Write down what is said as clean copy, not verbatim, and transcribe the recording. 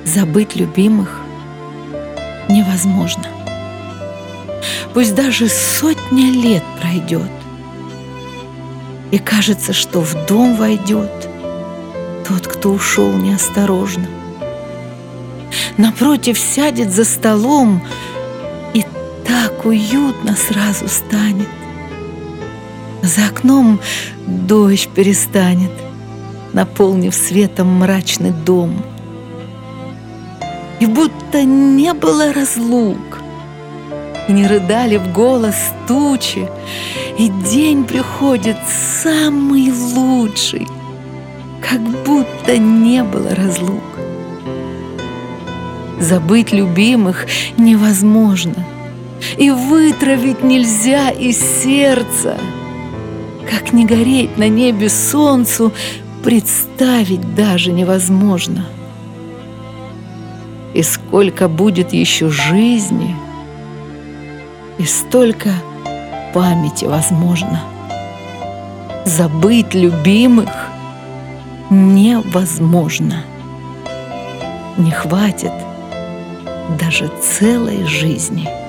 Забыть любимых невозможно. Пусть даже 100 лет пройдет, и кажется, что в дом войдет тот, кто ушел неосторожно. Напротив сядет за столом, и так уютно сразу станет. За окном дождь перестанет, наполнив светом мрачный дом. И будто не было разлук, и не рыдали в голос тучи, и день приходит самый лучший, как будто не было разлук. Забыть любимых невозможно, и вытравить нельзя из сердца. Как не гореть на небе солнцу, представить даже невозможно. И сколько будет еще жизни, и столько памяти возможно. Забыть любимых невозможно. Не хватит даже целой жизни.